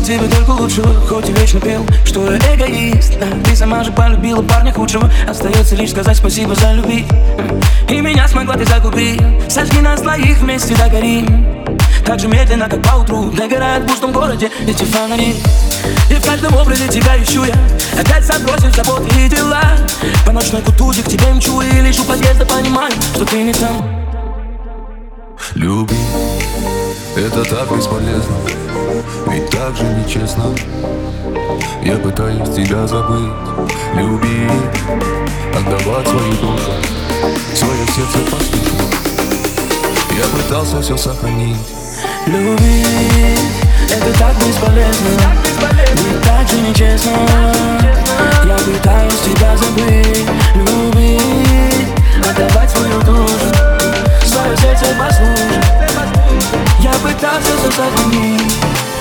желал тебе только лучшего, хоть и вечно пел, что я эгоист. Да, ты сама же полюбила парня худшего. Остается лишь сказать спасибо за любви. И меня смогла ты загубить. Сожги нас двоих вместе догорим. Так же медленно, как поутру догорает в пустом городе эти фонари. И в каждом образе тебя ищу я, опять забросив заботы и дела. По ночной кутузе к тебе мчу, и лишь у подъезда понимаю, что ты не там. Любить — это так бесполезно, ведь так же нечестно. Я пытаюсь тебя забыть, любить, отдавать свою душу, свое сердце послушать. Я пытался все сохранить. Любить — это так бесполезно, ведь так же нечестно. Я пытаюсь тебя забыть, любить, отдавать свою душу, свое сердце послушать. Я пытался все сохранить.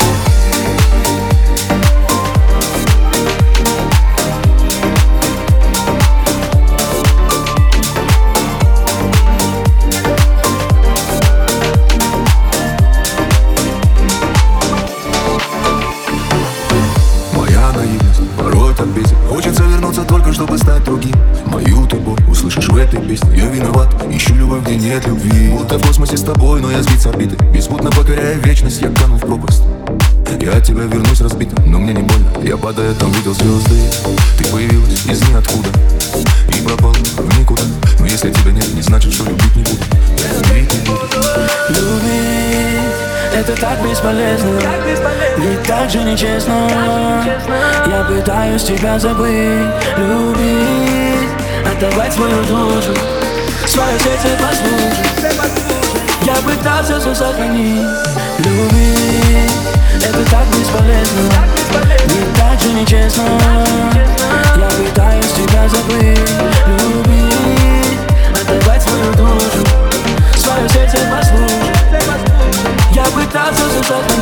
Порой так бесит, хочется вернуться только чтобы стать другим. Мою ты боль услышишь в этой песне. Я виноват, ищу любовь, где нет любви. Будто в космосе с тобой, но я сбит с орбиты. Беспутно покоряя вечность, я кану в пропасть. Я от тебя вернусь разбитым, но мне не больно. Я падая там видел звезды. Ты появилась из ниоткуда и пропала в никуда. Но если тебя нет, не значит, что любить не буду. Любить не буду. Любить — это так бесполезно, ведь так же нечестно. Я пытаюсь тебя забыть, любить, отдавать свою душу, свое сердце послушать. Я пытался все сохранить. Любить — это так бесполезно, ведь так же нечестно. Я пытаюсь тебя забыть, любить, отдавать свою душу, свое сердце послушать. Я пытался все сохранить.